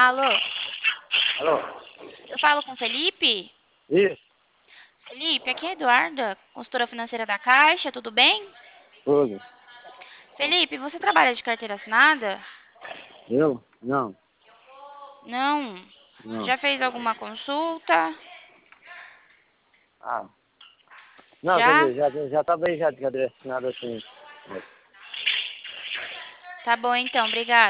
Alô, Alô? eu falo com o Felipe? Isso, Felipe, aqui é a Eduarda, consultora financeira da Caixa, tudo bem? tudo. Felipe, você trabalha de carteira assinada? Eu? Não, Não. não. Já fez alguma consulta? Ah, não, quer Já? dizer, já tá bem já de cadeira assinada assim. Tá bom então, obrigada.